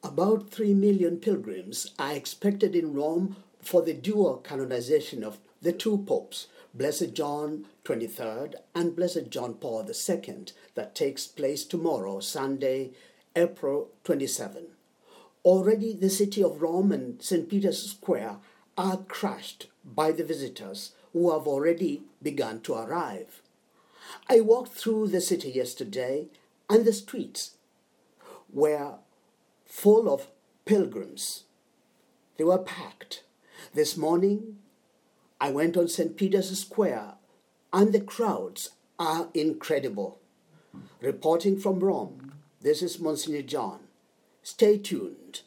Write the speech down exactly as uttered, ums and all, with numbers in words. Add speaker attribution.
Speaker 1: About three million pilgrims are expected in Rome for the dual canonization of the two popes, Blessed John the twenty-third and Blessed John Paul the second, that takes place tomorrow, Sunday, April twenty-seventh. Already the city of Rome and Saint Peter's Square are crushed by the visitors who have already begun to arrive. I walked through the city yesterday, and the streets were full of pilgrims. They were packed. This morning, I went on Saint Peter's Square, and the crowds are incredible. Reporting from Rome, this is Monsignor John. Stay tuned.